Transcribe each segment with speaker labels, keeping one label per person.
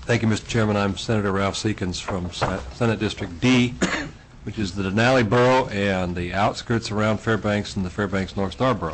Speaker 1: Thank you, Mr. Chairman. I'm Senator Ralph Seekins from Senate District D, which is the Denali Borough and the outskirts around Fairbanks and the Fairbanks North Star Borough.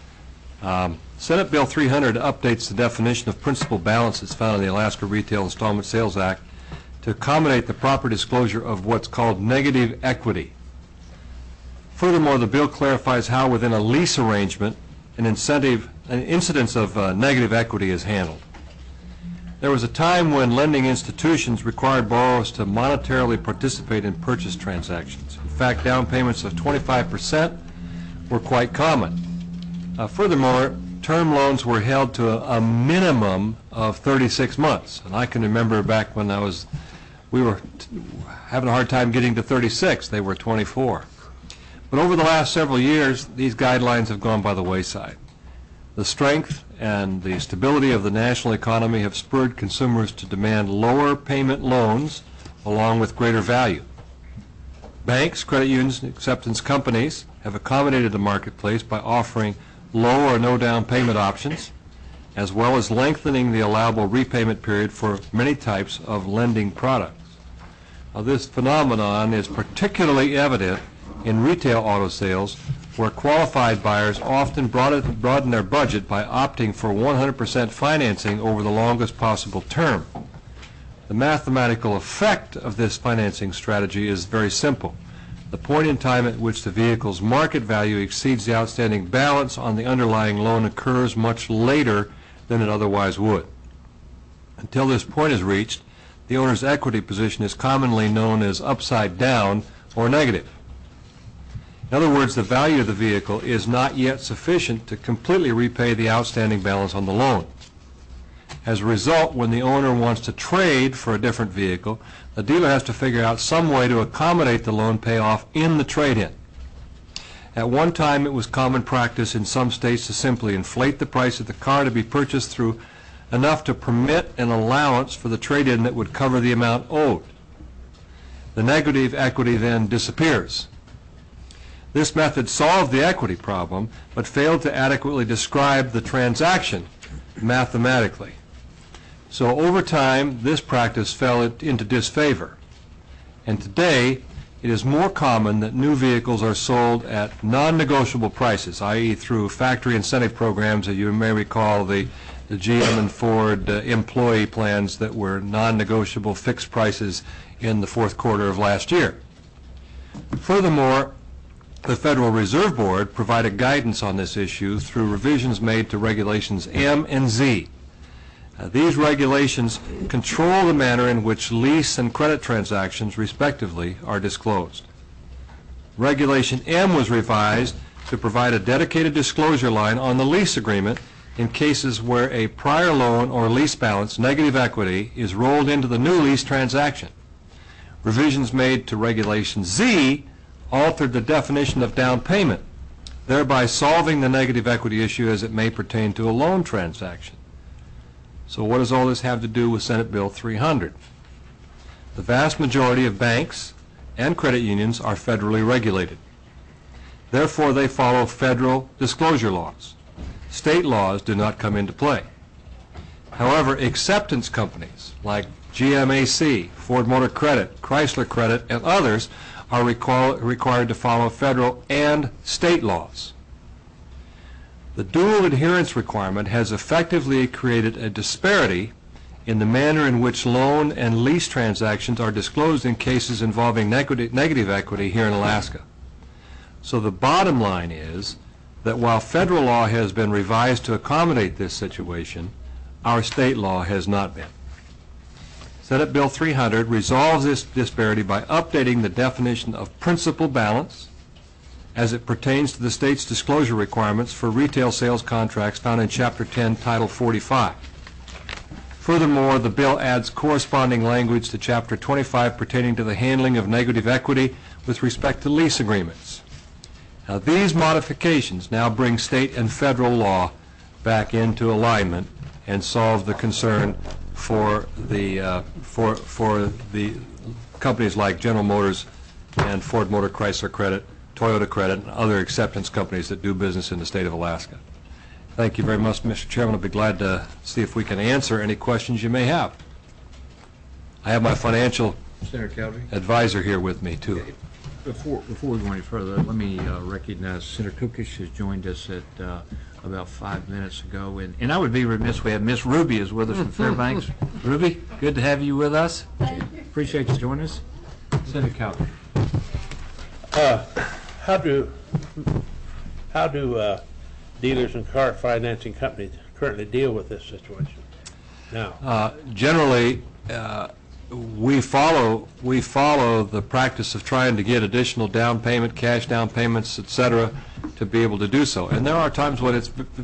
Speaker 1: Senate Bill 300 updates the definition of principal balance that's found in the Alaska Retail Installment Sales Act to accommodate the proper disclosure of what's called negative equity. Furthermore, the bill clarifies how within a lease arrangement an incidence of negative equity is handled. There was a time when lending institutions required borrowers to monetarily participate in purchase transactions. In fact, down payments of 25% were quite common. Furthermore, term loans were held to a minimum of 36 months. And I can remember back when we were having a hard time getting to 36. They were 24. But over the last several years, these guidelines have gone by the wayside. The strength and the stability of the national economy have spurred consumers to demand lower payment loans along with greater value. Banks, credit unions, and acceptance companies have accommodated the marketplace by offering low or no down payment options, as well as lengthening the allowable repayment period for many types of lending products. Now, this phenomenon is particularly evident in retail auto sales, where qualified buyers often broaden their budget by opting for 100% financing over the longest possible term. The mathematical effect of this financing strategy is very simple. The point in time at which the vehicle's market value exceeds the outstanding balance on the underlying loan occurs much later than it otherwise would. Until this point is reached, the owner's equity position is commonly known as upside down or negative. In other words, the value of the vehicle is not yet sufficient to completely repay the outstanding balance on the loan. As a result, when the owner wants to trade for a different vehicle, the dealer has to figure out some way to accommodate the loan payoff in the trade-in. At one time, it was common practice in some states to simply inflate the price of the car to be purchased through enough to permit an allowance for the trade-in that would cover the amount owed. The negative equity then disappears. This method solved the equity problem, but failed to adequately describe the transaction mathematically. So over time, this practice fell into disfavor. And today, it is more common that new vehicles are sold at non-negotiable prices, i.e. through factory incentive programs that you may recall the GM and Ford employee plans that were non-negotiable fixed prices in the fourth quarter of last year. Furthermore, the Federal Reserve Board provided guidance on this issue through revisions made to regulations M and Z. These regulations control the manner in which lease and credit transactions, respectively, are disclosed. Regulation M was revised to provide a dedicated disclosure line on the lease agreement in cases where a prior loan or lease balance, negative equity, is rolled into the new lease transaction. Revisions made to Regulation Z altered the definition of down payment, thereby solving the negative equity issue as it may pertain to a loan transaction. So what does all this have to do with Senate Bill 300? The vast majority of banks and credit unions are federally regulated. Therefore, they follow federal disclosure laws. State laws do not come into play. However, acceptance companies like GMAC, Ford Motor Credit, Chrysler Credit, and others are required to follow federal and state laws. The dual adherence requirement has effectively created a disparity in the manner in which loan and lease transactions are disclosed in cases involving negative equity here in Alaska. So the bottom line is that while federal law has been revised to accommodate this situation, our state law has not been. Senate Bill 300 resolves this disparity by updating the definition of principal balance as it pertains to the state's disclosure requirements for retail sales contracts found in Chapter 10, Title 45. Furthermore, the bill adds corresponding language to Chapter 25 pertaining to the handling of negative equity with respect to lease agreements. Now, these modifications now bring state and federal law back into alignment and solve the concern for the companies like General Motors and Ford Motor Chrysler Credit, Toyota Credit, and other acceptance companies that do business in the state of Alaska. Thank you very much, Mr. Chairman. I'll be glad to see if we can answer any questions you may have. I have my financial
Speaker 2: Senator Calvary?
Speaker 1: advisor here with me, too.
Speaker 2: Before we go any further, let me recognize Senator Kukish has joined us at about 5 minutes ago. And I would be remiss, we have Miss Ruby is with us from Fairbanks. Ruby, good to have you with us.
Speaker 3: Thank you.
Speaker 2: Appreciate you joining us. Senator Calvary.
Speaker 4: How do dealers and car financing companies currently deal with this situation now?
Speaker 1: Generally, we follow the practice of trying to get additional down payment, cash down payments, etc., to be able to do so. And there are times when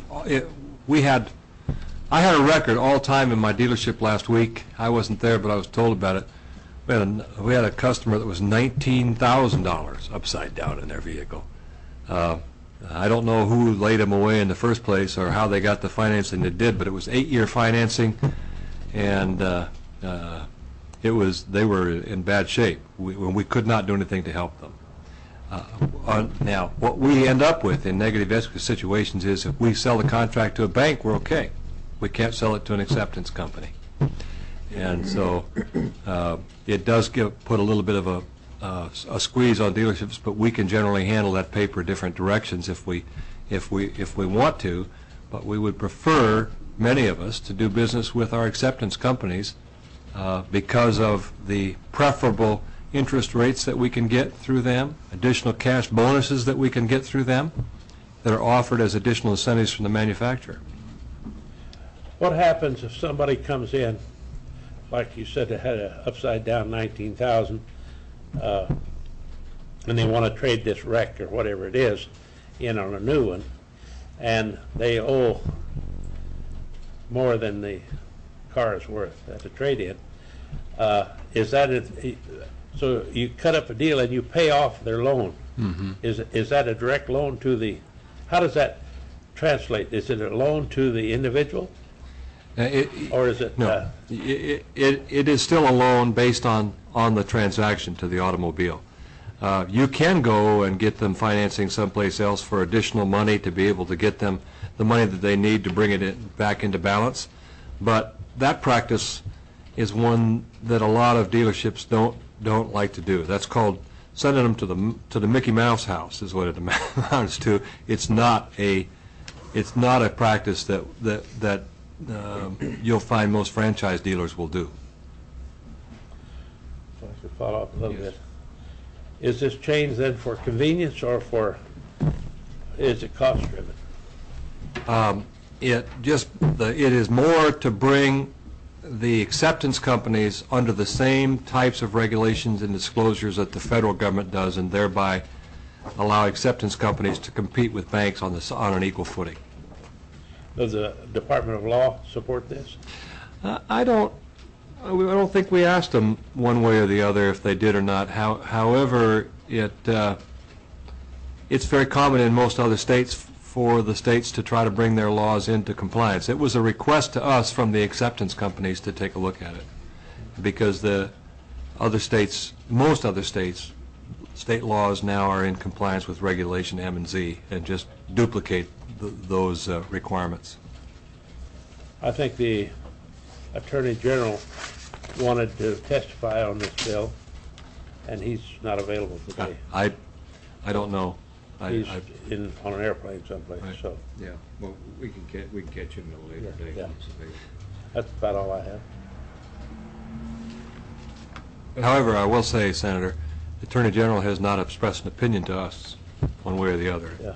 Speaker 1: I had a record all time in my dealership last week. I wasn't there, but I was told about it. We had a customer that was $19,000 upside down in their vehicle. I don't know who laid them away in the first place or how they got the financing they did, but it was 8-year financing, and they were in bad shape. We could not do anything to help them. Now, what we end up with in negative equity situations is if we sell the contract to a bank, we're okay. We can't sell it to an acceptance company. And so it does put a little bit of a squeeze on dealerships, but we can generally handle that paper different directions if we want to. But we would prefer, many of us, to do business with our acceptance companies because of the preferable interest rates that we can get through them, additional cash bonuses that we can get through them that are offered as additional incentives from the manufacturer.
Speaker 4: What happens if somebody comes in, like you said, they had an upside down 19,000, and they want to trade this wreck or whatever it is in on a new one, and they owe more than the car is worth at the trade-in? Is that so? You cut up a deal and you pay off their loan. Mm-hmm. Is that a direct loan to the? How does that translate? Is it a loan to the individual? Or is it?
Speaker 1: No, it is still a loan based on the transaction to the automobile. You can go and get them financing someplace else for additional money to be able to get them the money that they need to bring it back into balance. But that practice is one that a lot of dealerships don't like to do. That's called sending them to the Mickey Mouse house, is what it amounts to. It's not a practice that you'll find most franchise dealers will do.
Speaker 4: So I should follow up a little bit. Is this change then for convenience or is it cost driven?
Speaker 1: It is more to bring the acceptance companies under the same types of regulations and disclosures that the federal government does, and thereby allow acceptance companies to compete with banks on an equal footing.
Speaker 4: Does the Department of Law support this?
Speaker 1: I don't think we asked them one way or the other if they did or not. However, it's very common in most other states for the states to try to bring their laws into compliance. It was a request to us from the acceptance companies to take a look at it, because most other states, state laws now are in compliance with Regulation M and Z and just duplicate those requirements.
Speaker 4: I think the Attorney General wanted to testify on this bill, and he's not available today.
Speaker 1: I don't know.
Speaker 4: He's on an airplane someplace.
Speaker 1: Right.
Speaker 4: So
Speaker 2: Yeah, well, we can catch him at a later date.
Speaker 4: Yeah. That's about all I have.
Speaker 1: However, I will say, Senator, the Attorney General has not expressed an opinion to us one way or the other.
Speaker 4: Yeah.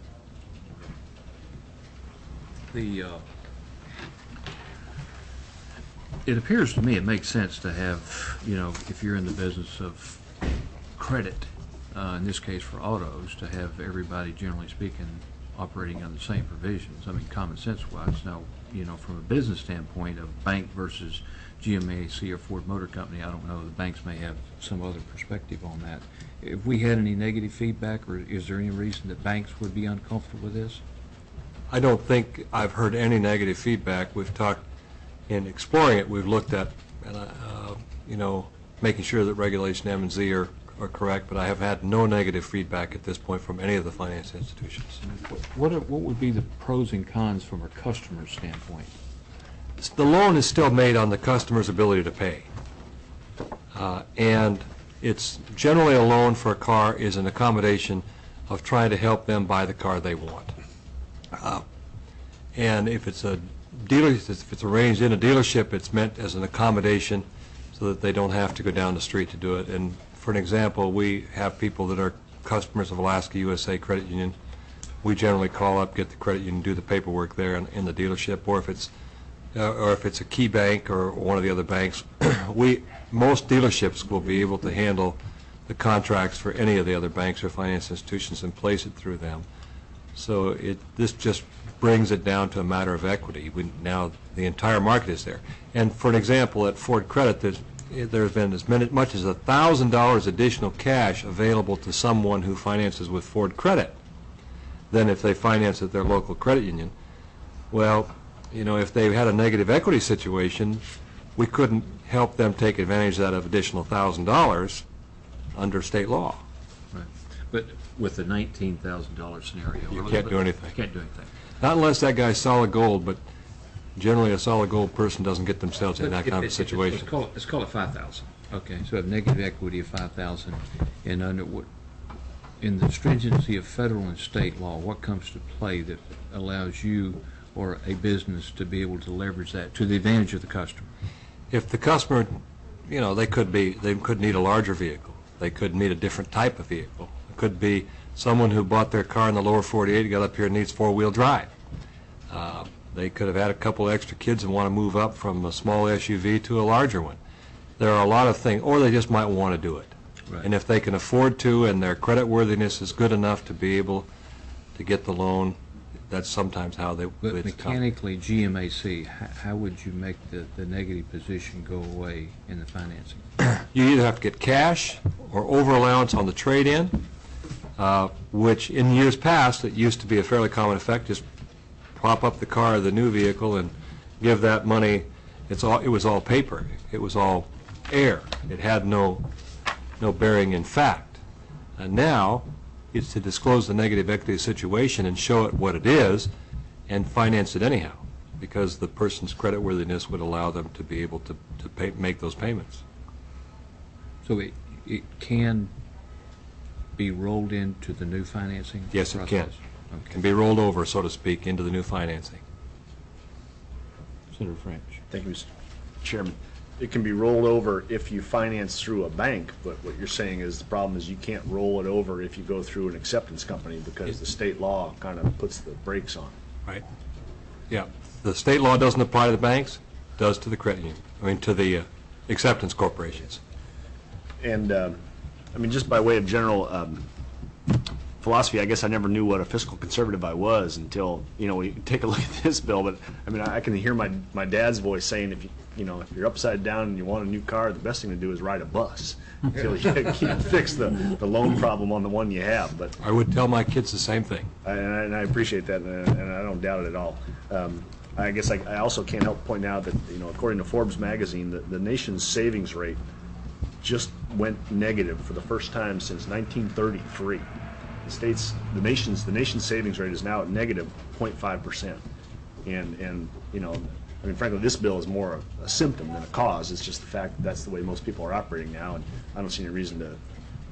Speaker 2: It appears to me it makes sense to have, if you're in the business of credit, in this case for autos, to have everybody, generally speaking, operating on the same provisions. I mean, common sense wise. Now, from a business standpoint, of bank versus GMAC or Ford Motor Company, I don't know. The banks may have some other perspective on that. If we had any negative feedback, or is there any reason that banks would be uncomfortable with this?
Speaker 1: I don't think I've heard any negative feedback. We've talked, in exploring it, we've looked at, making sure that Regulation M and Z are correct, but I have had no negative feedback at this point from any of the finance institutions.
Speaker 2: What would be the pros and cons from a customer's standpoint?
Speaker 1: The loan is still made on the customer's ability to pay. And it's generally a loan for a car is an accommodation of trying to help them buy the car they want. And if it's a dealer, if it's arranged in a dealership, it's meant as an accommodation so that they don't have to go down the street to do it. And for an example, we have people that are customers of Alaska USA Credit Union. We generally call up, get the credit union, do the paperwork there in the dealership, or if it's a Key Bank or one of the other banks, most dealerships will be able to handle the contracts for any of the other banks or finance institutions and place it through them. So this just brings it down to a matter of equity. Now the entire market is there. And for an example, at Ford Credit, there's been as much as $1,000 additional cash available to someone who finances with Ford Credit than if they finance at their local credit union. Well, if they had a negative equity situation, we couldn't help them take advantage of that additional $1,000 under state law.
Speaker 2: Right. But with the $19,000 scenario,
Speaker 1: You can't do anything.
Speaker 2: You can't do anything.
Speaker 1: Not unless that guy's solid gold, but generally a solid gold person doesn't get themselves in that kind of situation.
Speaker 2: Let's call it 5,000. Okay, so we have negative equity of 5,000, and in the stringency of federal and state law, what comes to play that allows you or a business to be able to leverage that to the advantage of the customer?
Speaker 1: If the customer, they could need a larger vehicle. They could need a different type of vehicle. It could be someone who bought their car in the lower 48, got up here and needs four-wheel drive. They could have had a couple extra kids and want to move up from a small SUV to a larger one. There are a lot of things, or they just might want to do it.
Speaker 2: Right.
Speaker 1: And if they can afford to and their credit worthiness is good enough to be able to get the loan, that's sometimes how they
Speaker 2: But mechanically, GMAC, how would you make the negative position go away in the financing?
Speaker 1: You either have to get cash or over allowance on the trade-in, which in years past, it used to be a fairly common effect. Just prop up the car or the new vehicle and give that money. It was all paper. It was all air. It had no bearing in fact. And now it's to disclose the negative equity situation and show it what it is and finance it anyhow, because the person's creditworthiness would allow them to be able to make those payments.
Speaker 2: So it can be rolled into the new financing
Speaker 1: Yes,
Speaker 2: process?
Speaker 1: it can.
Speaker 2: Okay.
Speaker 1: Can be rolled over, so to speak, into the new financing.
Speaker 2: Senator French.
Speaker 3: Thank you, Mr. Chairman. It can be rolled over if you finance through a bank, but what you're saying is the problem is you can't roll it over if you go through an acceptance company because the state law kind of puts the brakes on.
Speaker 1: Right. Yeah. The state law doesn't apply to the banks, does to the credit union, to the acceptance corporations.
Speaker 3: And, just by way of general philosophy, I guess I never knew what a fiscal conservative I was until, we take a look at this bill. But, I can hear my dad's voice saying if you're upside down and you want a new car, the best thing to do is ride a bus until you can fix the loan problem on the one you have. But
Speaker 1: I would tell my kids the same thing.
Speaker 3: and I appreciate that, and I don't doubt it at all. I guess I also can't help point out that, according to Forbes magazine, the nation's savings rate just went negative for the first time since 1933. The nation's savings rate is now at negative 0.5%. And frankly, this bill is more a symptom than a cause. It's just the fact that that's the way most people are operating now, and I don't see any reason to,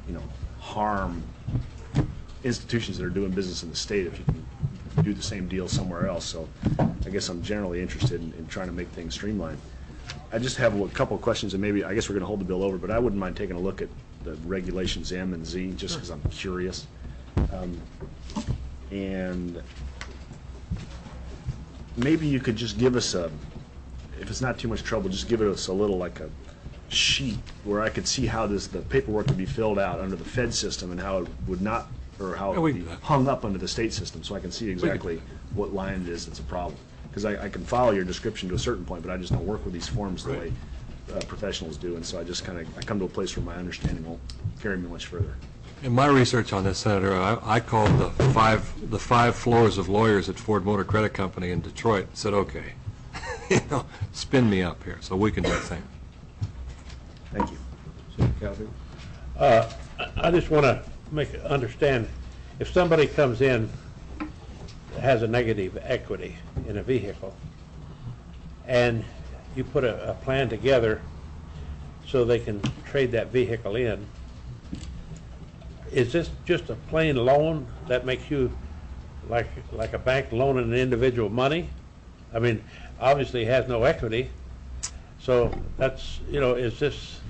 Speaker 3: harm institutions that are doing business in the state if you can do the same deal somewhere else. So I guess I'm generally interested in trying to make things streamlined. I just have a couple of questions, and maybe I guess we're going to hold the bill over, but I wouldn't mind taking a look at the regulations M and Z just because I'm curious. And maybe you could just give us if it's not too much trouble, just give us a little like a sheet where I could see how the paperwork would be filled out under the Fed system and how it would not, or how it would be hung up under the state system, so I can see exactly what line it is that's a problem. Because I can follow your description to a certain point, but I just don't work with these forms the way professionals do, and so I come to a place where my understanding won't carry me much further.
Speaker 1: In my research on this, Senator, I called the five floors of lawyers at Ford Motor Credit Company in Detroit and said, okay, spin me up here so we can do the thing.
Speaker 3: Thank you.
Speaker 2: Senator Calhoun.
Speaker 4: I just want to understand, if somebody comes in that has a negative equity in a vehicle, and you put a plan together so they can trade that vehicle in. Is this just a plain loan that makes you like a bank loaning an individual money? I mean, obviously it has no equity, so that's, is this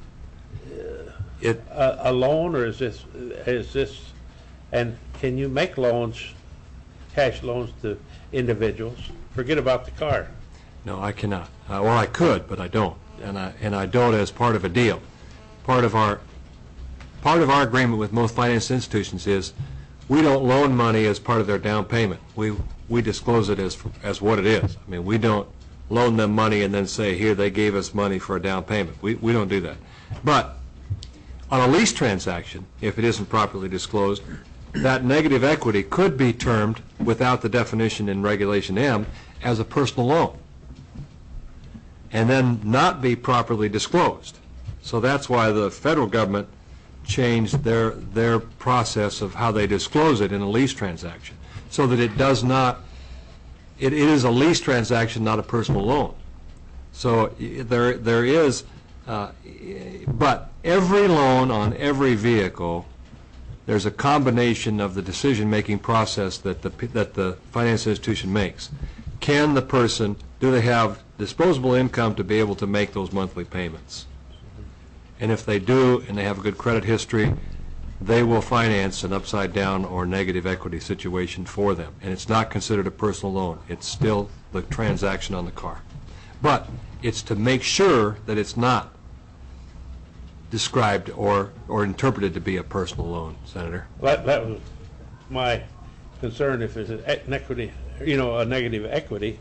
Speaker 4: a loan, or is this, and can you make loans, cash loans to individuals? Forget about the car.
Speaker 1: No, I cannot. Well, I could, but I don't, and I don't as part of a deal. Part of our agreement with most finance institutions is we don't loan money as part of their down payment. We disclose it as what it is. I mean, we don't loan them money and then say, here, they gave us money for a down payment. We don't do that. But on a lease transaction, if it isn't properly disclosed, that negative equity could be termed, without the definition in Regulation M, as a personal loan, and then not be properly disclosed. So that's why the federal government changed their process of how they disclose it in a lease transaction, so that it does not, it is a lease transaction, not a personal loan. So there is, but every loan on every vehicle, there's a combination of the decision-making process that the finance institution makes. Can the person, do they have disposable income to be able to make those monthly payments? And if they do, and they have a good credit history, they will finance an upside-down or negative equity situation for them. And it's not considered a personal loan. It's still the transaction on the car. But it's to make sure that it's not described or interpreted to be a personal loan, Senator.
Speaker 4: That was my concern. If there's an equity, a negative equity,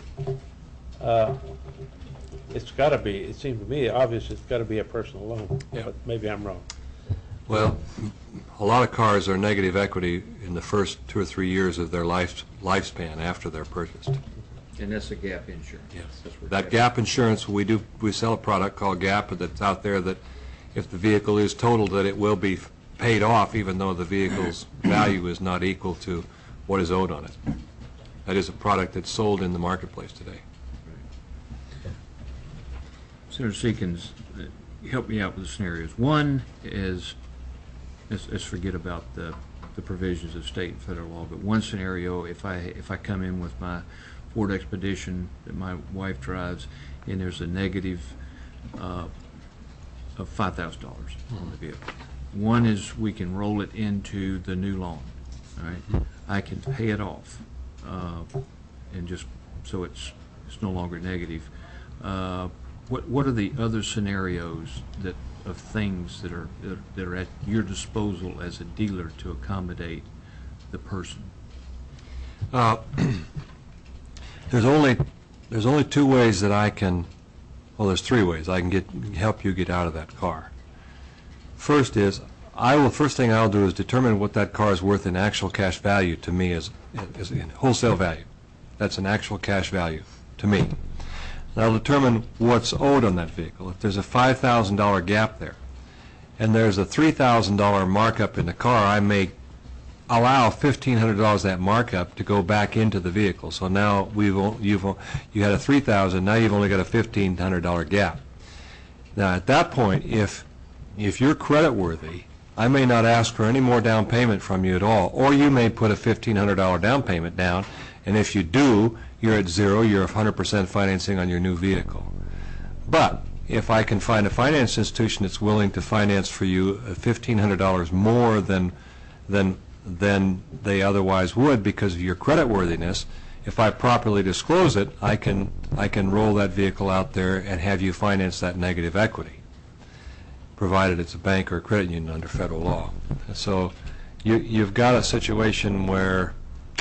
Speaker 4: it's got to be, it seems to me obvious, it's got to be a personal loan.
Speaker 1: Yeah.
Speaker 4: But maybe I'm wrong.
Speaker 1: Well, a lot of cars are negative equity in the first 2 or 3 years of their lifespan after they're purchased.
Speaker 2: And that's the gap insurance.
Speaker 1: Yes.
Speaker 2: That's what
Speaker 1: That gap insurance, we sell a product called Gap that's out there that if the vehicle is totaled, that it will be paid off even though the vehicle's value is not equal to what is owed on it. That is a product that's sold in the marketplace today.
Speaker 2: Senator Seekins, help me out with the scenarios. One is, let's forget about the provisions of state and federal law, but one scenario, if I come in with my Ford Expedition that my wife drives, and there's a negative of $5,000 on the vehicle. One is we can roll it into the new loan. All right, I can pay it off, and just so it's no longer negative. What are the other scenarios of things that are at your disposal as a dealer to accommodate the person?
Speaker 1: There's only 2 ways that I can. Well, there's 3 ways I can help you get out of that car. First is, first thing I'll do is determine what that car is worth in actual cash value to me as in wholesale value. That's an actual cash value to me. And I'll determine what's owed on that vehicle. If there's a $5,000 gap there, and there's a $3,000 markup in the car, I may allow $1,500 of that markup to go back into the vehicle. So now you had a $3,000, now you've only got a $1,500 gap. Now at that point, if you're credit worthy, I may not ask for any more down payment from you at all, or you may put a $1,500 down payment down, and if you do, you're at 0, you're 100% financing on your new vehicle. But if I can find a finance institution that's willing to finance for you $1,500 more than they otherwise would because of your credit worthiness, if I properly disclose it, I can roll that vehicle out there and have you finance that negative equity, provided it's a bank or a credit union under federal law. So you've got a situation where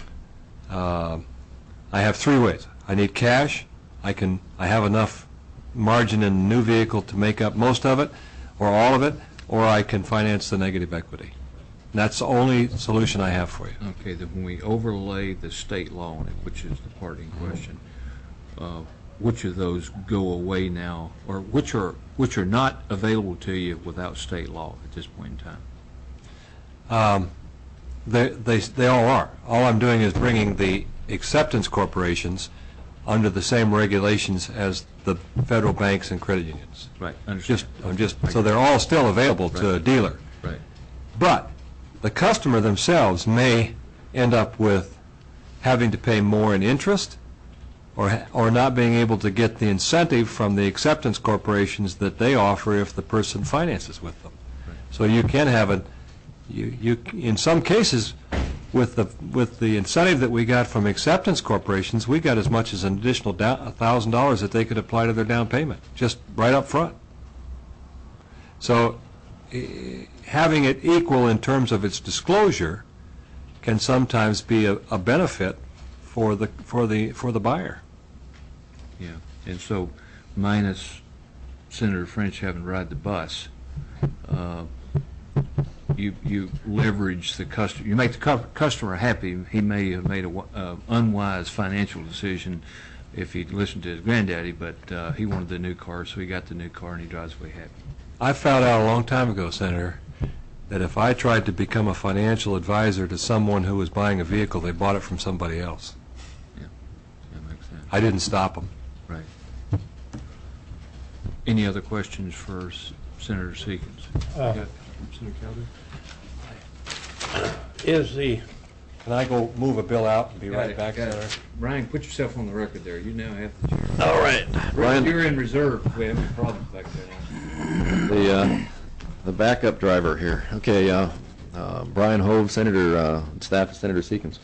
Speaker 1: I have 3 ways. I need cash. I have enough margin in the new vehicle to make up most of it or all of it, or I can finance the negative equity. And that's the only solution I have for you.
Speaker 2: Okay, then when we overlay the state law on it, which is the parting question, which of those go away now, or which are not available to you without state law at this point in time?
Speaker 1: They all are. All I'm doing is bringing the acceptance corporations under the same regulations as the federal banks and credit unions.
Speaker 2: Right, understand.
Speaker 1: So they're all still available to a dealer.
Speaker 2: Right.
Speaker 1: But the customer themselves may end up with having to pay more in interest, or not being able to get the incentive from the acceptance corporations that they offer if the person finances with them.
Speaker 2: Right.
Speaker 1: So you can have you in some cases, with the incentive that we got from acceptance corporations, we got as much as an additional $1,000 that they could apply to their down payment, just right up front. So having it equal in terms of its disclosure can sometimes be a benefit for the buyer.
Speaker 2: Yeah, and so minus Senator French having to ride the bus, you leverage the customer. You make the customer happy. He may have made a unwise financial decision if he'd listened to his granddaddy, but he wanted the new car, so he got the new car and he drives away happy.
Speaker 1: I found out a long time ago, Senator, that if I tried to become a financial advisor to someone who was buying a vehicle, they bought it from somebody else.
Speaker 2: Yeah, that makes sense.
Speaker 1: I didn't stop them.
Speaker 2: Right. Any other questions for Senator Seekins? Senator Calder?
Speaker 1: Can I go move a bill out and be right back, Senator?
Speaker 2: Brian, put yourself on the record there. You now have the chair.
Speaker 1: All right.
Speaker 2: Brian, you're in reserve. We have a problem back there.
Speaker 5: The backup driver here. Okay, Brian Hove, Senator, staff of Senator Seekins.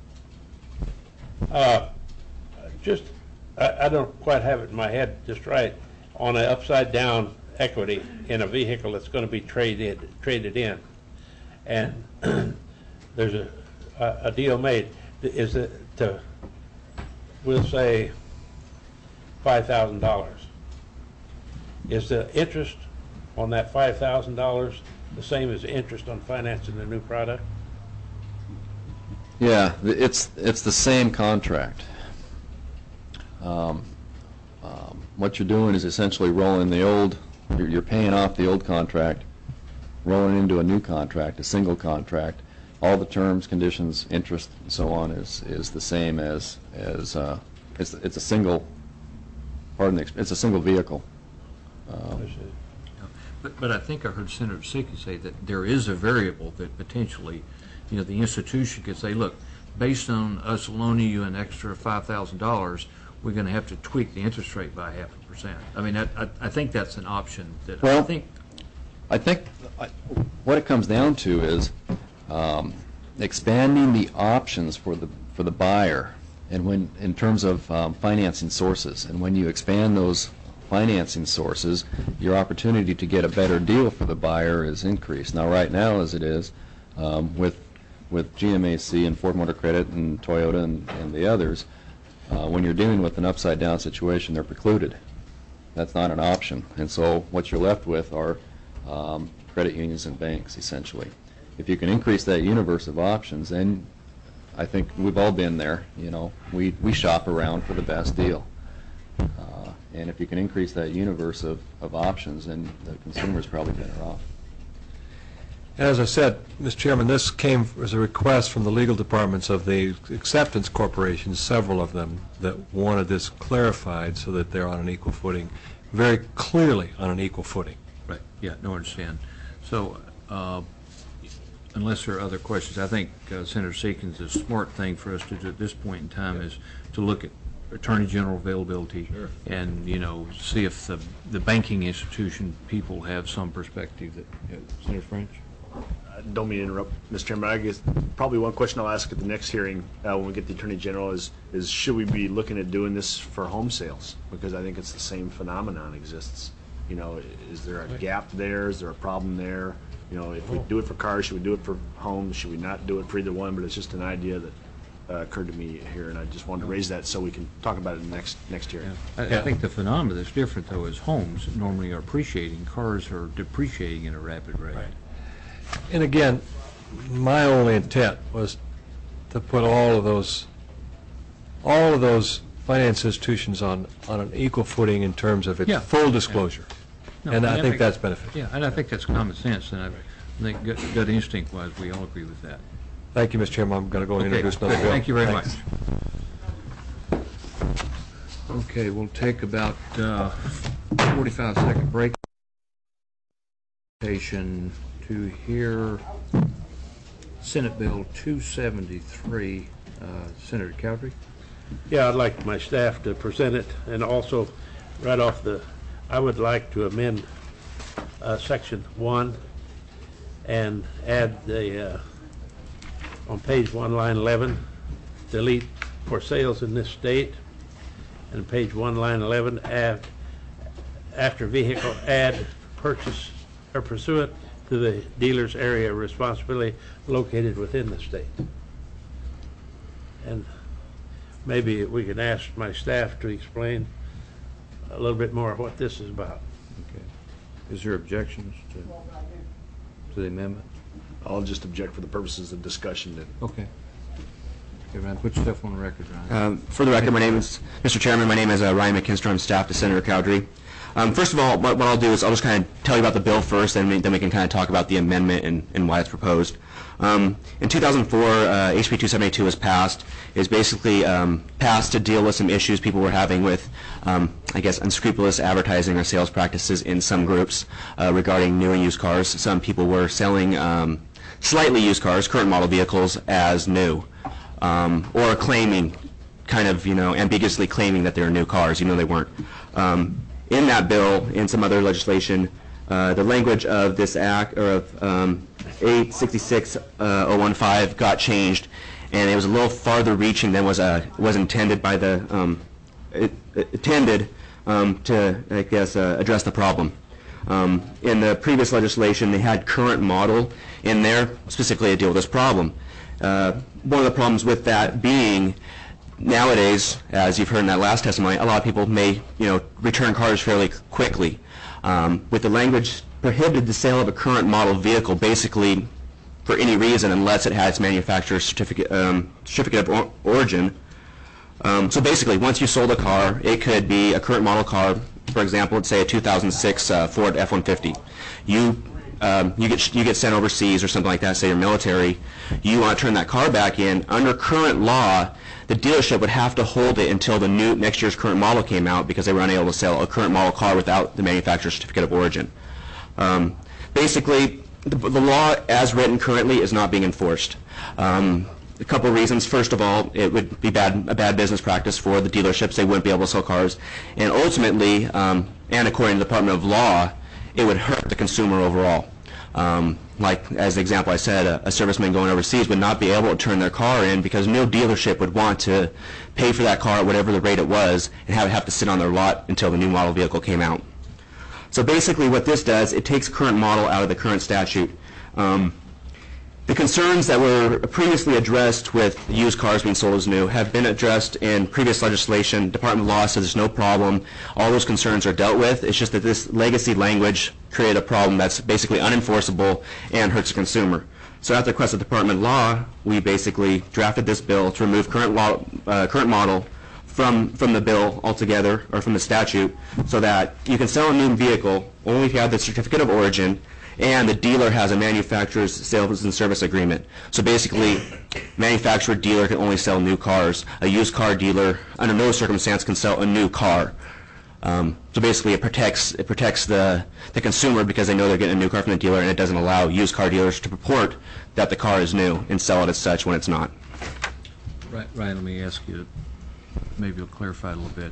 Speaker 4: I don't quite have it in my head just right. On an upside-down equity in a vehicle that's going to be traded in, and there's a deal made. Is it we'll say $5,000? Is the interest on that $5,000 the same as the interest on financing the new product?
Speaker 5: Yeah, it's the same contract. What you're doing is essentially rolling the old. You're paying off the old contract, rolling into a new contract, a single contract. All the terms, conditions, interest, and so on is the same as it's a single. Pardon the. It's a single vehicle.
Speaker 2: But I think I heard Senator Seekins say that there is a variable that potentially, the institution could say, look, based on us loaning you an extra $5,000, we're going to have to tweak the interest rate by 0.5%. I mean, I think that's an option.
Speaker 5: I think what it comes down to is expanding the options for the buyer, and in terms of financing sources, and when you expand those financing sources, your opportunity to get a better deal for the buyer is increased. Now, right now, as it is, with GMAC and Ford Motor Credit and Toyota and the others, when you're dealing with an upside-down situation, they're precluded. That's not an option. And so what you're left with are credit unions and banks, essentially. If you can increase that universe of options, then I think we've all been there. We shop around for the best deal. And if you can increase that universe of options, then the consumer is probably better off.
Speaker 1: As I said, Mr. Chairman, this came as a request from the legal departments of the acceptance corporations, several of them, that wanted this clarified so that they're on an equal footing, very clearly on an equal footing.
Speaker 2: Right. Yeah, no, I understand. So unless there are other questions, I think Senator Seekins, the smart thing for us to do at this point in time is to look at Attorney General availability,
Speaker 1: sure,
Speaker 2: and see if the banking institution people have some perspective. Senator French?
Speaker 3: Don't mean to interrupt, Mr. Chairman. I guess probably one question I'll ask at the next hearing when we get the Attorney General is should we be looking at doing this for home sales? Because I think it's the same phenomenon exists. Is there a gap there? Is there a problem there? If we do it for cars, should we do it for homes? Should we not do it for either one? But it's just an idea that occurred to me here, and I just wanted to raise that so we can talk about it in the next hearing.
Speaker 2: I think the phenomenon that's different, though, is homes normally are appreciating. Cars are depreciating at a rapid rate.
Speaker 1: Right. And again, my only intent was to put all of those finance institutions on an equal footing in terms of its full disclosure.
Speaker 2: No,
Speaker 1: and I think that's beneficial.
Speaker 2: Yeah, and I think that's common sense, and I think gut instinct-wise, we all agree with that.
Speaker 1: Thank you, Mr. Chairman. I'm going to go and introduce another bill.
Speaker 2: Thank you very
Speaker 1: Thanks.
Speaker 2: much. Okay, we'll take about 45-second break. To hear Senate Bill 273. Senator Cowdery.
Speaker 4: Yeah, I'd like my staff to present it, and also, right off I would like to amend Section 1 and add the, on page 1, line 11, delete "for sales in this state," and page 1, line 11, add, after vehicle, add purchase or pursuant to the dealer's area of responsibility located within the state. And maybe we can ask my staff to explain a little bit more what this is about.
Speaker 2: Okay. Is there objections to the amendment?
Speaker 3: I'll just object for the purposes of discussion.
Speaker 2: Okay. Okay, Ryan, put yourself on the record, Ryan.
Speaker 6: For the record, my name is, Mr. Chairman, my name is Ryan McKinstry. I'm staff to Senator Cowdery. First of all, what I'll do is I'll just kind of tell you about the bill first, and then we can kind of talk about the amendment and why it's proposed. In 2004, HB 272 was passed. It was basically passed to deal with some issues people were having with, I guess, unscrupulous advertising or sales practices in some groups regarding new and used cars. Some people were selling slightly used cars, current model vehicles, as new, or claiming, kind of, ambiguously claiming that they're new cars, even though they weren't. In that bill, in some other legislation, the language of this act, or of 866-015, got changed, and it was a little farther reaching than was intended by the intended to, I guess, address the problem. In the previous legislation, they had current model in there specifically to deal with this problem. One of the problems with that being, nowadays, as you've heard in that last testimony, a lot of people may, return cars fairly quickly. With the language prohibited the sale of a current model vehicle basically for any reason unless it has manufacturer's certificate of origin. So basically, once you sold a car, it could be a current model car. For example, let's say a 2006 Ford F-150. You get sent overseas or something like that, say you're military. You want to turn that car back in. Under current law, the dealership would have to hold it until the next year's current model came out because they were unable to sell a current model car without the manufacturer's certificate of origin. Basically, the law as written currently is not being enforced. A couple of reasons. First of all, it would be a bad business practice for the dealerships. They wouldn't be able to sell cars. And ultimately, and according to the Department of Law, it would hurt the consumer overall. Like, as the example I said, a serviceman going overseas would not be able to turn their car in because no dealership would want to pay for that car at whatever the rate it was and have to sit on their lot until the new model vehicle came out. So basically what this does, it takes current model out of the current statute. The concerns that were previously addressed with used cars being sold as new have been addressed in previous legislation. Department of Law says there's no problem. All those concerns are dealt with. It's just that this legacy language created a problem that's basically unenforceable and hurts the consumer. So at the request of the Department of Law, we basically drafted this bill to remove current model from the bill altogether, or from the statute, so that you can sell a new vehicle only if you have the certificate of origin and the dealer has a manufacturer's sales and service agreement. So basically, manufacturer dealer can only sell new cars. A used car dealer, under no circumstance, can sell a new car. So basically, it protects the consumer because they know they're getting a new car from the dealer, and it doesn't allow used car dealers to purport that the car is new and sell it as such when it's not.
Speaker 2: Right, Ryan, let me ask you, maybe you'll clarify a little bit.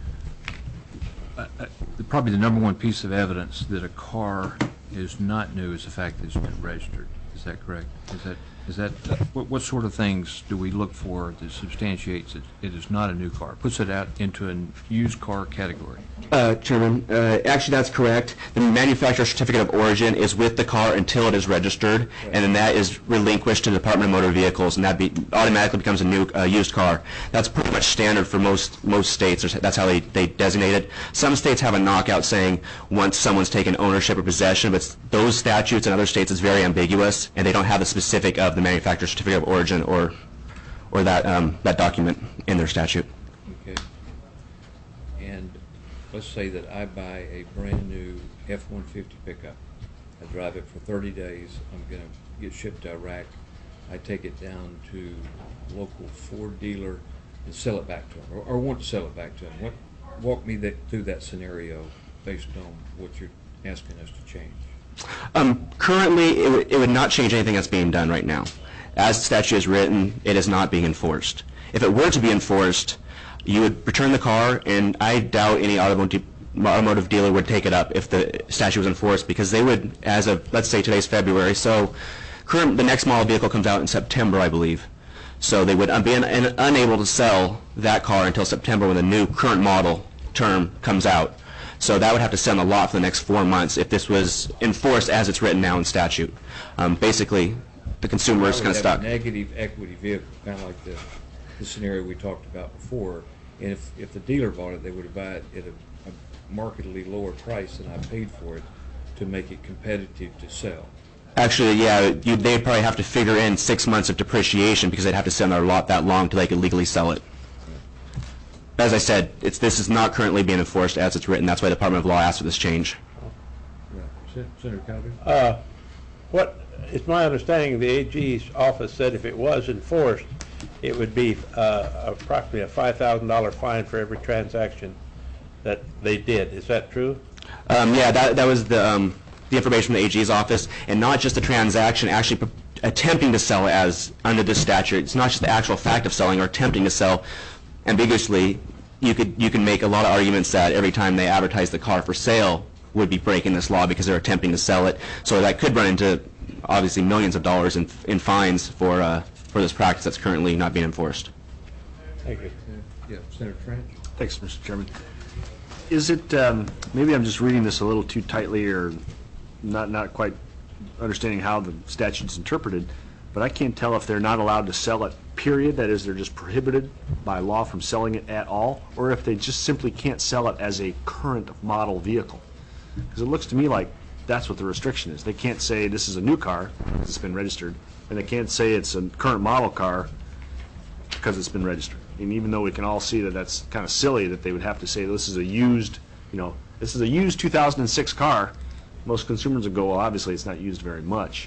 Speaker 2: Probably the number one piece of evidence that a car is not new is the fact that it's been registered. Is that correct? What sort of things do we look for that substantiates that it is not a new car, puts it out into a used car category?
Speaker 6: Chairman, actually that's correct. The manufacturer's certificate of origin is with the car until it is registered, and then that is relinquished to the Department of Motor Vehicles, and that automatically becomes a new used car. That's pretty much standard for most states. That's how they designate it. Some states have a knockout saying once someone's taken ownership or possession, but those statutes in other states is very ambiguous, and they don't have the specific of the manufacturer's certificate of origin or that document in their statute.
Speaker 2: Okay. And let's say that I buy a brand new F-150 pickup. I drive it for 30 days. I'm going to get shipped to Iraq. I take it down to a local Ford dealer and sell it back to them, or want to sell it back to them. walk me through that scenario based on what you're asking us to change.
Speaker 6: Currently, it would not change anything that's being done right now. As the statute is written, it is not being enforced. If it were to be enforced, you would return the car, and I doubt any automotive dealer would take it up if the statute was enforced, because they would, as of, let's say today's February, so the next model vehicle comes out in September, I believe. So they would be unable to sell that car until September when the new current model term comes out. So that would have to sit on the lot for the next 4 months if this was enforced as it's written now in statute. Basically, the consumer is kind of stuck.
Speaker 2: A negative equity vehicle, kind of like the scenario we talked about before. And if the dealer bought it, they would buy it at a markedly lower price than I paid for it to make it competitive to sell.
Speaker 6: Actually, yeah, they'd probably have to figure in 6 months of depreciation because they'd have to sit on their lot that long till they could legally sell it. As I said, this is not currently being enforced as it's written. That's why the Department of Law asked for this change.
Speaker 2: Yeah. Senator Calhoun?
Speaker 4: What it's my understanding the AG's office said if it was enforced, it would be approximately a $5,000 fine for every transaction that they did. Is that true?
Speaker 6: Yeah, that was the information from the AG's office, and not just the transaction, actually attempting to sell as under this statute. It's not just the actual fact of selling or attempting to sell. Ambiguously, you can make a lot of arguments that every time they advertise the car for sale would be breaking this law because they're attempting to sell it. So that could run into obviously millions of dollars in fines for this practice that's currently not being enforced.
Speaker 4: Thank you.
Speaker 2: Yeah, Senator French?
Speaker 3: Thanks, Mr. Chairman. Is it, maybe I'm just reading this a little too tightly or not quite understanding how the statute's interpreted, but I can't tell if they're not allowed to sell it, period, that is, they're just prohibited by law from selling it at all, or if they just simply can't sell it as a current model vehicle. Because it looks to me like that's what the restriction is. They can't say this is a new car because it's been registered, and they can't say it's a current model car because it's been registered. And even though we can all see that that's kind of silly that they would have to say this is a used, this is a used 2006 car, most consumers would go, well, obviously it's not used very much.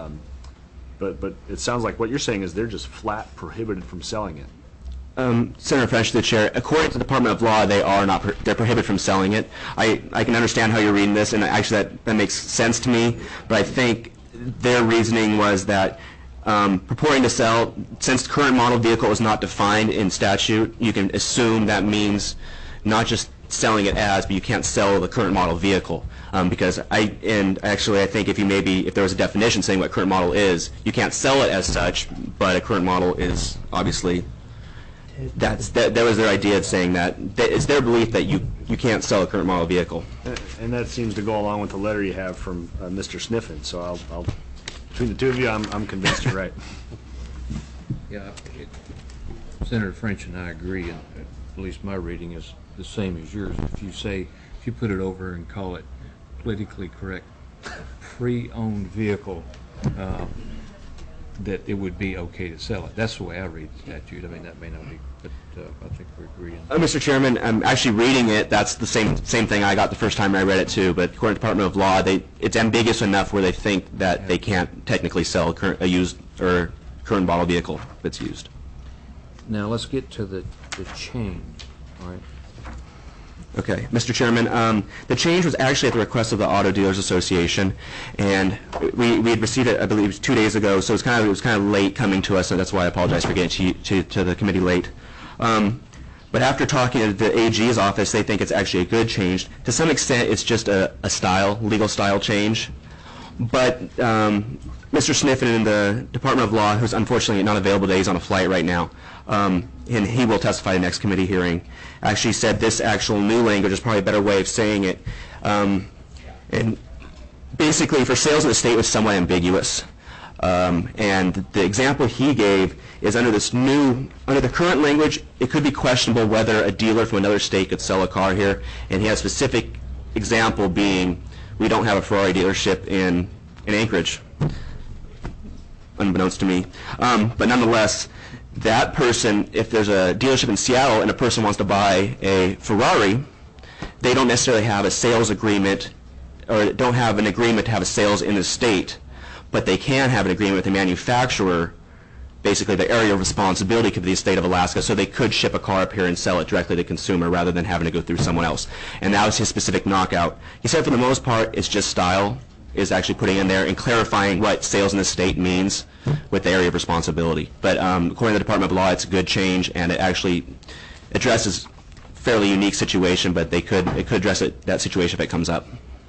Speaker 3: But it sounds like what you're saying is they're just flat prohibited from selling it.
Speaker 6: Senator French, to the chair, according to the Department of Law, they are not. They're prohibited from selling it. I can understand how you're reading this, and actually that makes sense to me. But I think their reasoning was that purporting to sell, since the current model vehicle is not defined in statute, you can assume that means not just selling it as, but you can't sell the current model vehicle. Because I think if there was a definition saying what current model is, you can't sell it as such, but a current model is obviously, that was their idea of saying that. It's their belief that you can't sell a current model vehicle.
Speaker 3: And that seems to go along with the letter you have from Mr. Sniffen, so I'll between the two of you, I'm convinced you're right.
Speaker 2: Yeah, Senator French and I agree, and at least my reading is the same as yours. If you put it over and call it politically correct pre-owned vehicle, that it would be okay to sell it. That's the way I read the statute. I mean, that may not be, but I think we're agreeing.
Speaker 6: Mr. Chairman, I'm actually reading it. That's the same thing I got the first time I read it too. But according to the Department of Law, it's ambiguous enough where they think that they can't technically sell a used or current model vehicle that's used.
Speaker 2: Now let's get to the change. All right.
Speaker 6: Okay, Mr. Chairman, the change was actually at the request of the Auto Dealers Association, and we had received it, I believe, it was 2 days ago. So it was kind of late coming to us, and that's why I apologize for getting to the committee late. But after talking to the AG's office, they think it's actually a good change. To some extent, it's just a legal style change. But Mr. Sniffen in the Department of Law, who's unfortunately not available today, he's on a flight right now, and he will testify in the next committee hearing, actually said this actual new language is probably a better way of saying it. And basically, for sales in the state was somewhat ambiguous. And the example he gave is under the current language, it could be questionable whether a dealer from another state could sell a car here. And he has a specific example being, we don't have a Ferrari dealership in Anchorage, unbeknownst to me. But nonetheless, that person, if there's a dealership in Seattle and a person wants to buy a Ferrari, they don't necessarily have a sales agreement or don't have an agreement to have a sales in the state, but they can have an agreement with the manufacturer basically the area of responsibility could be the state of Alaska, so they could ship a car up here and sell it directly to the consumer rather than having to go through someone else. And that was his specific knockout. He said for the most part, it's just style, is actually putting in there and clarifying what sales in the state means with the area of responsibility. But according to the Department of Law, it's a good change, and it actually addresses a fairly unique situation, but it could address that situation if it comes up.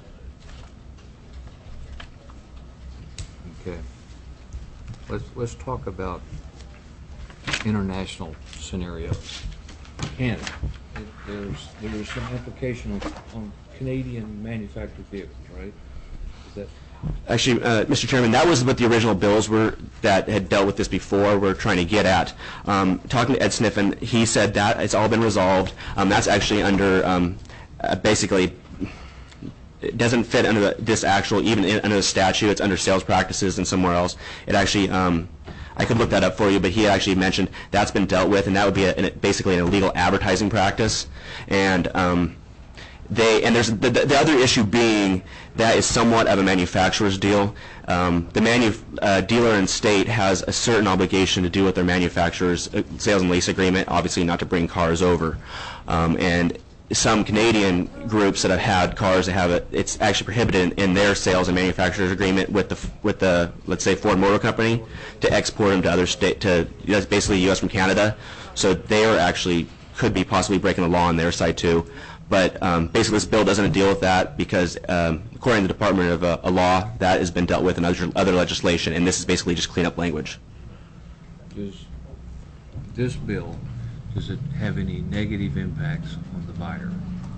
Speaker 2: Okay. Let's talk about international scenarios. Canada. There's some implication on Canadian manufactured vehicles, right? Is that
Speaker 6: Actually, Mr. Chairman, that was what the original bills were that had dealt with this before were trying to get at. Talking to Ed Sniffen, he said that it's all been resolved. That's actually under, basically, it doesn't fit under this actual, even under the statute. It's under sales practices and somewhere else. It actually, I could look that up for you, but he actually mentioned that's been dealt with, and that would be basically an illegal advertising practice. And there's the other issue being that is somewhat of a manufacturer's deal. The dealer and state has a certain obligation to do with their manufacturer's sales and lease agreement, obviously not to bring cars over. And some Canadian groups that have had cars that have it, it's actually prohibited in their sales and manufacturer's agreement with the let's say Ford Motor Company to export them to other state basically U.S. from Canada. So they are actually could be possibly breaking the law on their side too. But basically, this bill doesn't deal with that because, according to the Department of Law, that has been dealt with in other legislation, and this is basically just cleanup language.
Speaker 2: does this bill, does it have any negative impacts on the buyer?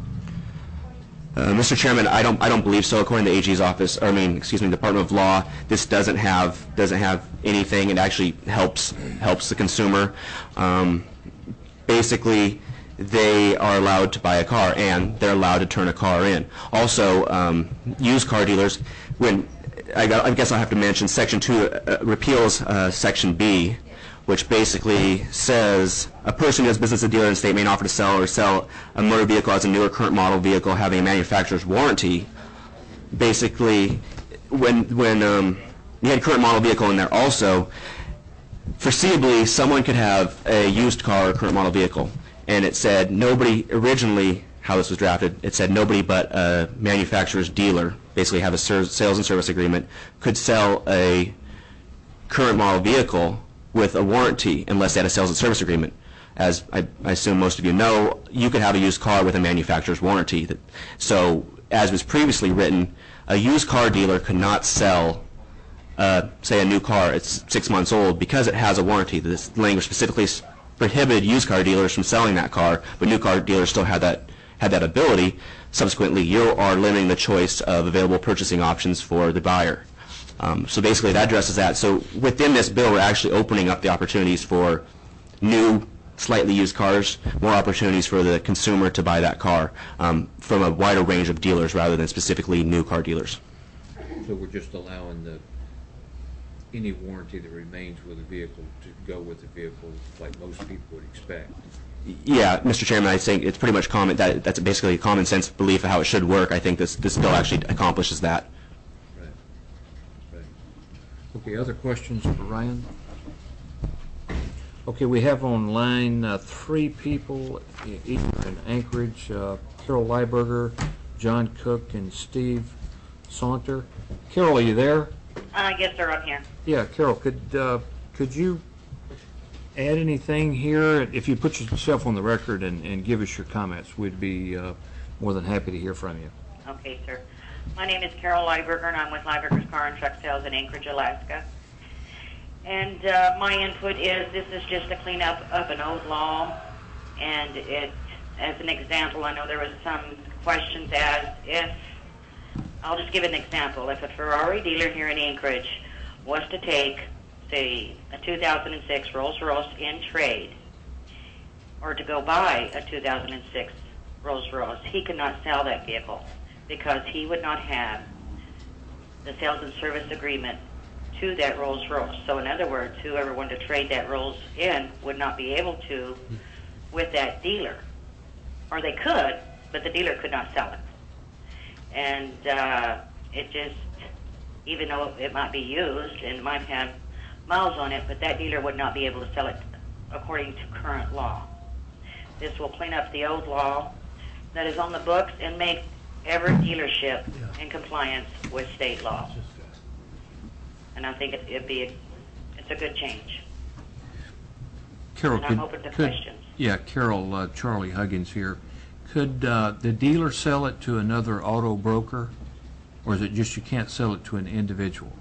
Speaker 6: Mr. Chairman, I don't believe so. According to the AG's office, or the Department of Law, this doesn't have anything. It actually helps the consumer. Basically, they are allowed to buy a car, and they're allowed to turn a car in. Also, used car dealers, I guess I'll have to mention Section 2 repeals Section B, which basically says a person who does business as a dealer in the state may not offer to sell a motor vehicle as a new or current model vehicle having a manufacturer's warranty. Basically, when you had current model vehicle in there also, foreseeably someone could have a used car or current model vehicle. And it said nobody, originally how this was drafted, it said nobody but a manufacturer's dealer, basically have a sales and service agreement, could sell a current model vehicle with a warranty unless they had a sales and service agreement. As I assume most of you know, you could have a used car with a manufacturer's warranty. So, as was previously written, a used car dealer could not sell, say, a new car, it's 6 months old, because it has a warranty. This language specifically prohibited used car dealers from selling that car, but new car dealers still had that ability. Subsequently, you are limiting the choice of available purchasing options for the buyer. So basically, that addresses that. So within this bill, we're actually opening up the opportunities for new, slightly used cars, more opportunities for the consumer to buy that car from a wider range of dealers rather than specifically new car dealers.
Speaker 2: So we're just allowing any warranty that remains with the vehicle to go with the vehicle like most people would expect.
Speaker 6: Yeah, Mr. Chairman, I think it's pretty much that's basically a common sense belief of how it should work. I think this bill actually accomplishes that.
Speaker 2: Right. Okay, other questions for Ryan? Okay, we have on line 3 people, each in Anchorage, Carol Lieberger, John Cook, and Steve Saunter. Carol, are you there?
Speaker 7: Yes, sir, I'm here.
Speaker 2: Yeah, Carol, could you add anything here? If you put yourself on the record and give us your comments, we'd be more than happy to hear from you.
Speaker 7: Okay, sir. My name is Carol Lieberger, and I'm with Lieberger's Car and Truck Sales in Anchorage, Alaska. And my input is this is just a cleanup of an old law, and as an example, I know there was some questions as if, I'll just give an example. If a Ferrari dealer here in Anchorage was to take, say, a 2006 Rolls-Royce in trade, or to go buy a 2006 Rolls-Royce, he could not sell that vehicle because he would not have the sales and service agreement to that Rolls-Royce. So in other words, whoever wanted to trade that Rolls in would not be able to with that dealer. Or they could, but the dealer could not sell it. And it just, even though it might be used and might have miles on it, but that dealer would not be able to sell it according to current law. This will clean up the old law that is on the books and make every dealership in compliance with state law. And I think it's a good change.
Speaker 2: Carol,
Speaker 7: And I'm open to questions.
Speaker 2: Yeah, Carol, Charlie Huggins here. Could the dealer sell it to another auto broker, or is it just you can't sell it to an individual?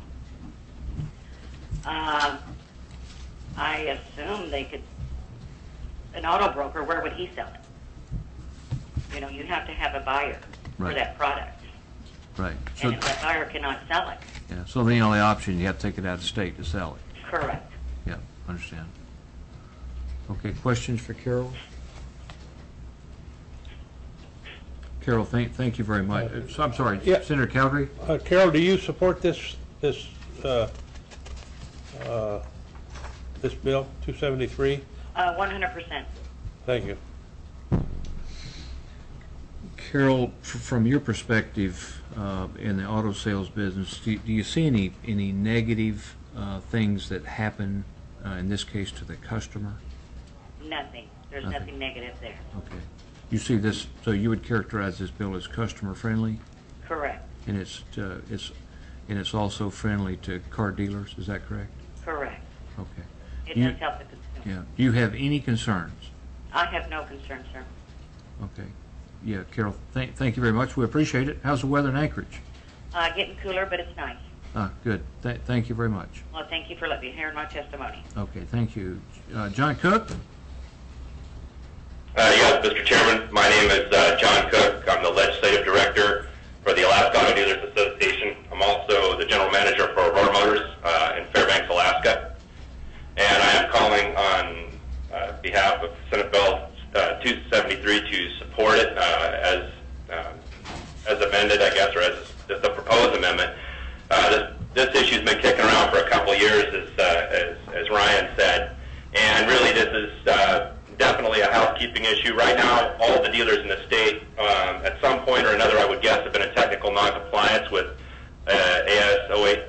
Speaker 7: I assume they could. An auto broker, where would he sell it? You know, you'd have to have a buyer
Speaker 2: Right.
Speaker 7: for that product.
Speaker 2: Right.
Speaker 7: And if that buyer cannot sell it,
Speaker 2: Yeah, so the only option, you have to take it out of state to sell it.
Speaker 7: correct.
Speaker 2: Yeah, understand. Okay, questions for Carol? Carol, thank you very much. So, I'm sorry,
Speaker 4: Yeah.
Speaker 2: Senator Calgary?
Speaker 4: Carol, do you support this bill, 273?
Speaker 7: 100%.
Speaker 4: Thank you.
Speaker 2: Carol, from your perspective in the auto sales business, do you see any negative things that happen, in this case, to the customer?
Speaker 7: Nothing. There's
Speaker 2: Nothing.
Speaker 7: nothing negative there.
Speaker 2: Okay. You see this, so you would characterize this bill as customer-friendly,
Speaker 7: Correct.
Speaker 2: and it's also friendly to car dealers, is that correct?
Speaker 7: Correct.
Speaker 2: Okay.
Speaker 7: It
Speaker 2: You-
Speaker 7: does help the consumer.
Speaker 2: Yeah. Do you have any concerns?
Speaker 7: I have no concern, sir.
Speaker 2: Okay. Yeah, Carol, thank you very much. We appreciate it. How's the weather in Anchorage?
Speaker 7: Getting cooler, but it's nice.
Speaker 2: Good. Thank you very much.
Speaker 7: Well, thank you for letting me hear my testimony.
Speaker 2: Okay, thank you. John Cook?
Speaker 8: Yes, Mr. Chairman. My name is John Cook. I'm the Legislative Director for the Alaska Auto Dealers Association. I'm also the General Manager for Aurora Motors in Fairbanks, Alaska. And I am calling on behalf of Senate Bill 273 to support it as amended, I guess, or as the proposed amendment. This issue's been kicking around for a couple of years, as Ryan said. And really, this is definitely a housekeeping issue. Right now, all the dealers in the state, at some point or another, I would guess, have been in technical noncompliance with AS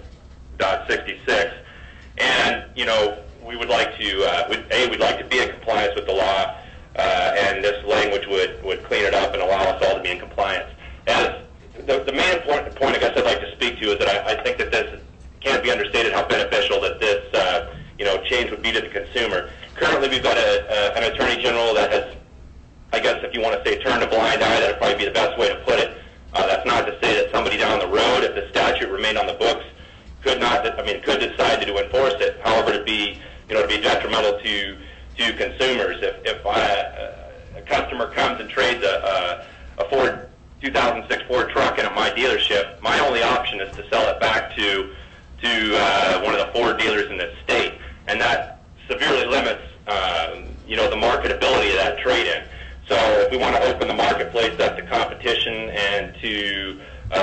Speaker 8: 08.66. And, you know, we would like to, we'd like to be in compliance with the law, and this language would clean it up and allow us all to be in compliance. As the main point I guess I'd like to speak to is that I think that this can't be understated how beneficial that this change would be to the consumer. Currently, we've got an attorney general that has, I guess if you want to say turned a blind eye, that would probably be the best way to put it. That's not to say that somebody down the road, if the statute remained on the books, could decide to enforce it. However, to be detrimental to consumers. If a customer comes and trades a Ford 2006 Ford truck in at my dealership, my only option is to sell it back to one of the Ford dealers in the state, and that severely limits the marketability of that trade-in. So if we want to open the marketplace up to competition and to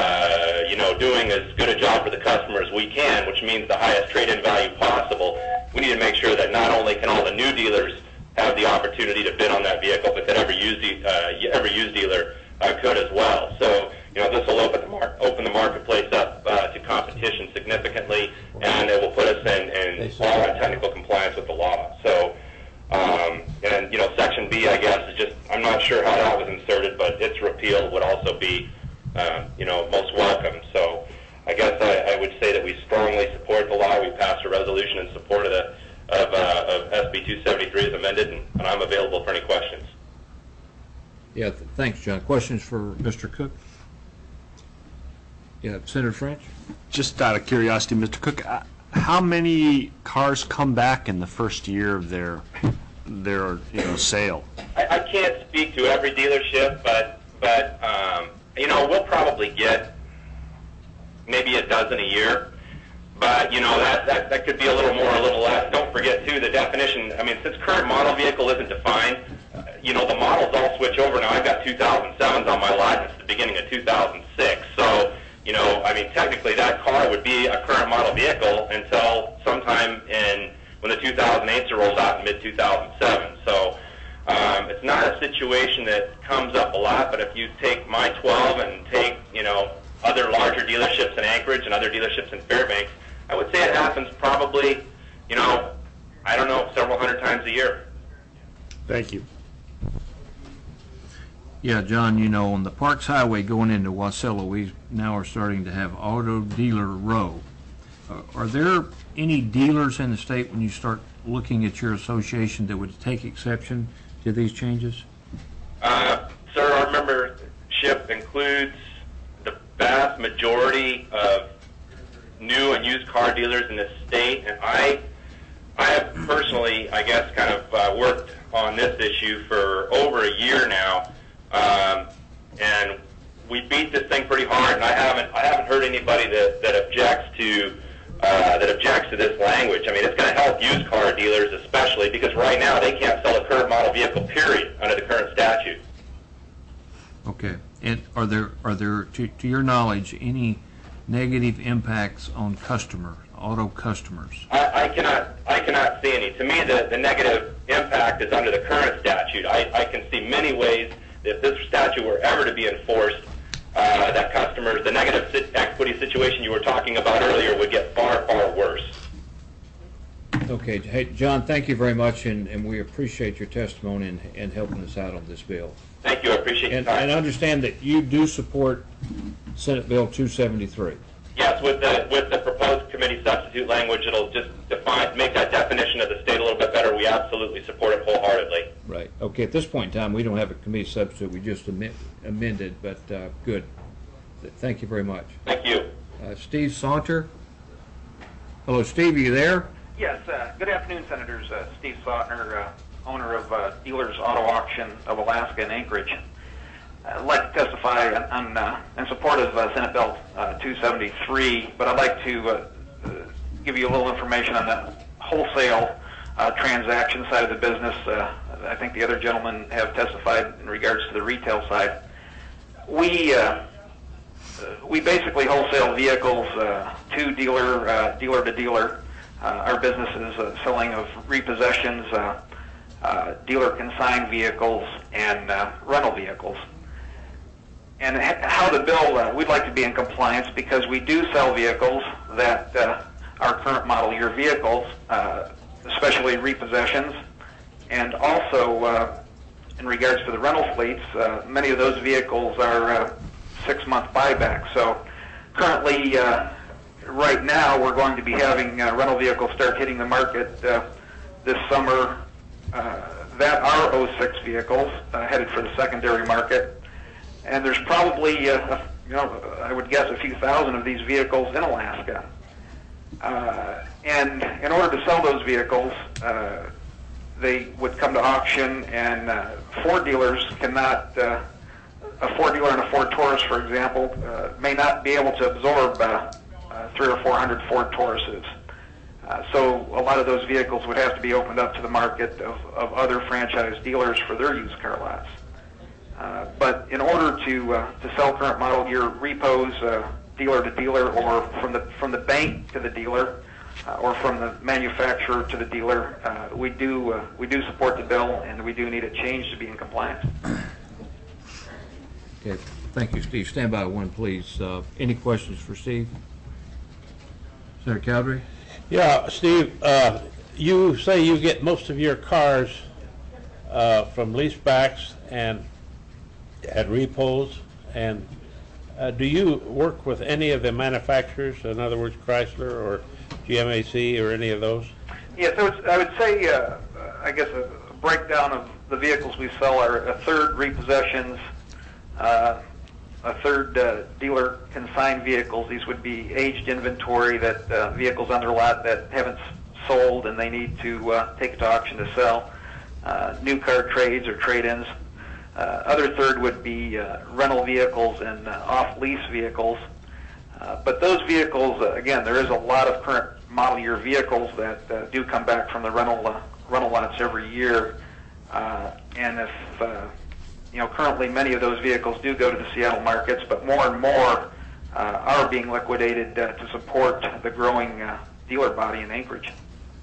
Speaker 8: doing as good a job for the customer as we can, which means the highest trade-in value possible, we need to make sure that not only can all the new dealers have the opportunity to bid on that vehicle, but that every used dealer could as well. So this will open the marketplace up to competition significantly, and it will put us all in technical compliance with the law. So, Section B, I guess, is just, I'm not sure how that was inserted, but its repeal would also be, most welcome. So I guess I would say that we strongly support the law. We passed a resolution in support of SB 273 as amended, and I'm available for any questions.
Speaker 2: Yeah, thanks, John. Questions for Mr. Cook? Yeah, Senator French?
Speaker 3: Just out of curiosity, Mr. Cook, how many cars come back in the first year of their sale?
Speaker 8: I can't speak to every dealership, but we'll probably get maybe a dozen a year. But that could be a little more, a little less. Don't forget too the definition. I mean, since current model vehicle isn't defined, the models all switch over now. I've got 2007s on my lot since the beginning of 2006. So technically that car would be a current model vehicle until sometime when the 2008s rolls out in mid-2007. So it's not a situation that comes up a lot, but if you take my 12 and take, other larger dealerships in Anchorage and other dealerships in Fairbanks, I would say it happens probably, I don't know, several hundred times a year.
Speaker 3: Thank you.
Speaker 2: Yeah, John, on the Parks Highway going into Wasilla, we now are starting to have Auto Dealer Row. Are there any dealers in the state, when you start looking at your association, that would take exception to these changes?
Speaker 8: Sir, our membership includes the vast majority of new and used car dealers in the state, and I have personally, I guess, kind of worked on this issue for over a year now, and we beat this thing pretty hard. And I haven't heard anybody that objects to this language. I mean, it's going to help used car dealers especially, because right now they can't sell a current model vehicle, period, under the current statute.
Speaker 2: Okay. And are there to your knowledge, any negative impacts on auto customers?
Speaker 8: I cannot see any. To me, the negative impact is under the current statute. I can see many ways that if this statute were ever to be enforced, that customers, the negative equity situation you were talking about earlier, would get far, far worse.
Speaker 2: Okay. Hey, John, thank you very much, and we appreciate your testimony and helping us out on this bill.
Speaker 8: Thank you. I appreciate your time.
Speaker 2: And understand that you do support Senate Bill 273.
Speaker 8: Yes, with the proposed committee substitute language, it'll just make that definition of the state a little bit better. We absolutely support it wholeheartedly.
Speaker 2: Right. Okay. At this point in time, we don't have a committee substitute. We just amended, but good. Thank you very much.
Speaker 8: Thank you.
Speaker 2: Steve Saunter. Hello, Steve. Are you there?
Speaker 9: Yes. Good afternoon, Senators. Steve Sautner, owner of Dealers Auto Auction of Alaska in Anchorage. I'd like to testify in support of Senate Bill 273, but I'd like to give you a little information on the wholesale transaction side of the business. I think the other gentlemen have testified in regards to the retail side. We basically wholesale vehicles to dealer to dealer. Our business is selling of repossessions, dealer consigned vehicles, and rental vehicles. And how the bill, we'd like to be in compliance because we do sell vehicles that are current model year vehicles, especially repossessions, and also in regards to the rental fleets, many of those vehicles are 6-month buybacks. So currently, right now, we're going to be having rental vehicles start hitting the market this summer that are 06 vehicles headed for the secondary market. And there's probably, I would guess a few thousand of these vehicles in Alaska. And in order to sell those vehicles, they would come to auction, and Ford dealers cannot, a Ford dealer and a Ford Taurus, for example, may not be able to absorb 300 or 400 Ford Tauruses. So a lot of those vehicles would have to be opened up to the market of other franchise dealers for their used car lots. But in order to sell current model year repos dealer to dealer, or from the bank to the dealer, or from the manufacturer to the dealer, we do support the bill, and we do need a change to be in compliance.
Speaker 2: Okay. Thank you, Steve. Stand by one, please. Any questions for Steve? Senator Cowdery?
Speaker 4: Yeah, Steve, you say you get most of your cars from leasebacks and at repos, and do you work with any of the manufacturers, in other words, Chrysler or GMAC or any of those?
Speaker 9: Yeah, so I would say, I guess a breakdown of the vehicles we sell are a third repossessions, a third dealer consigned vehicles. These would be aged inventory, that vehicles on their lot that haven't sold and they need to take it to auction to sell, new car trades or trade-ins. Other third would be rental vehicles and off-lease vehicles. But those vehicles, again, there is a lot of current model year vehicles that do come back from the rental lots every year. And if, currently many of those vehicles do go to the Seattle markets, but more and more are being liquidated to support the growing dealer body in Anchorage.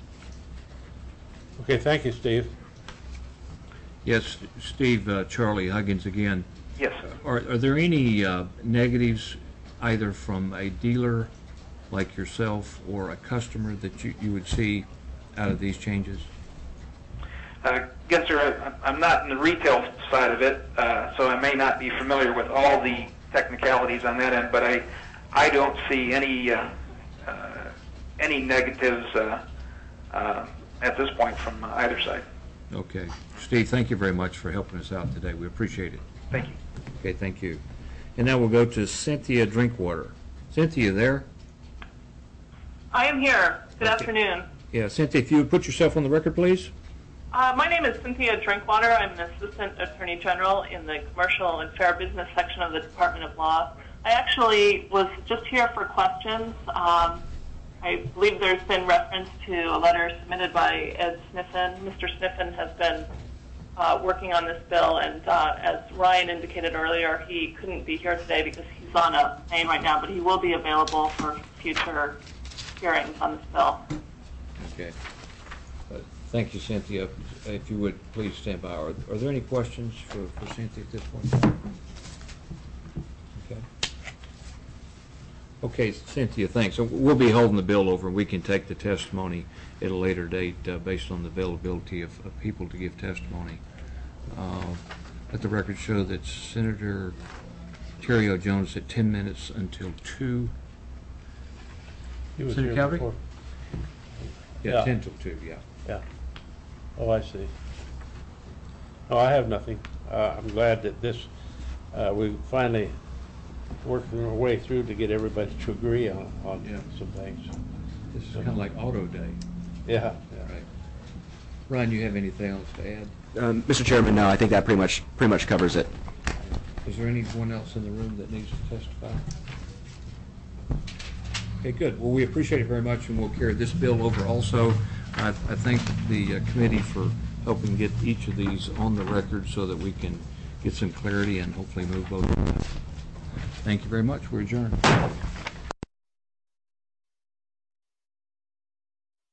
Speaker 4: Okay, thank you, Steve.
Speaker 2: Yes, Steve, Charlie Huggins again.
Speaker 9: Yes, sir.
Speaker 2: Are there any negatives either from a dealer like yourself or a customer that you would see out of these changes?
Speaker 9: Again, sir, I'm not in the retail side of it, so I may not be familiar with all the technicalities on that end, but I don't see any negatives at this point from either side.
Speaker 2: Okay. Steve, thank you very much for helping us out today. We appreciate it.
Speaker 9: Thank you.
Speaker 2: Okay, thank you. And now we'll go to Cynthia Drinkwater. Cynthia, there?
Speaker 10: I am here. Good
Speaker 2: Okay.
Speaker 10: afternoon.
Speaker 2: Yeah, Cynthia, if you would put yourself on the record, please.
Speaker 10: My name is Cynthia Drinkwater. I'm an Assistant Attorney General in the Commercial and Fair Business section of the Department of Law. I actually was just here for questions. I believe there's been reference to a letter submitted by Ed Sniffen. Mr. Sniffen has been working on this bill, and as Ryan indicated earlier, he couldn't be here today because he's on a plane right now, but he will be available for future hearings on this bill.
Speaker 2: Okay. Thank you, Cynthia. If you would, please stand by. Are there any questions for Cynthia at this point? Okay. Okay, Cynthia, thanks. So we'll be holding the bill over, and we can take the testimony at a later date based on the availability of people to give testimony. Let the record show that Senator Terry O. Jones at 10 minutes until 2.
Speaker 4: He was
Speaker 2: Senator
Speaker 4: here
Speaker 2: Calvary?
Speaker 4: before.
Speaker 2: Yeah,
Speaker 4: Yeah.
Speaker 2: 10 till 2, yeah.
Speaker 4: Yeah. Oh, I see. No, I have nothing. I'm glad that we finally working our way through to get everybody to agree on
Speaker 2: Yeah.
Speaker 4: some things.
Speaker 2: This is kind of like auto day.
Speaker 4: Yeah.
Speaker 2: Right. Ryan, you have anything else to add?
Speaker 6: Mr. Chairman, no, I think that pretty much covers it.
Speaker 2: Is there anyone else in the room that needs to testify? Okay, good. Well, we appreciate it very much, and we'll carry this bill over also. I thank the committee for helping get each of these on the record so that we can get some clarity and hopefully move both of them. Thank you very much. We're adjourned.